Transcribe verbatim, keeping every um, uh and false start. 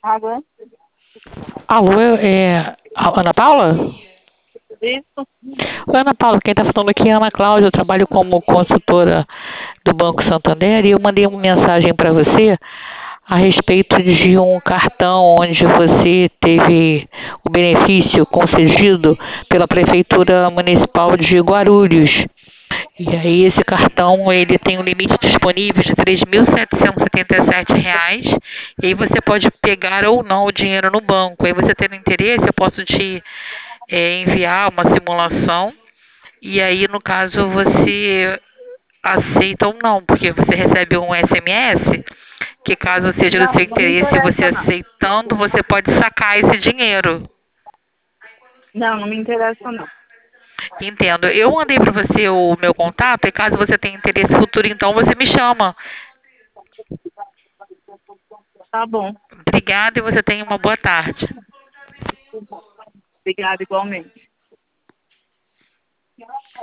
Água. Alô, é a Ana Paula? Isso. Oi, Ana Paula, quem está falando aqui é a Ana Cláudia, eu trabalho como consultora do Banco Santander e eu mandei uma mensagem para você a respeito de um cartão onde você teve o benefício concedido pela Prefeitura Municipal de Guarulhos. E aí esse cartão ele tem um limite disponível de três mil setecentos e setenta e sete reais. E aí você pode pegar ou não o dinheiro no banco. Aí você tendo interesse, eu posso te é, enviar uma simulação. E aí, no caso, você aceita ou não, porque você recebe um S M S que caso seja do Não, seu não me interesse, você interessa, não. aceitando, você pode sacar esse dinheiro. Não, não me interessa, não. Entendo. Eu mandei para você o meu contato e caso você tenha interesse futuro, então você me chama. Tá bom. Obrigada e você tenha uma boa tarde. Obrigada, igualmente.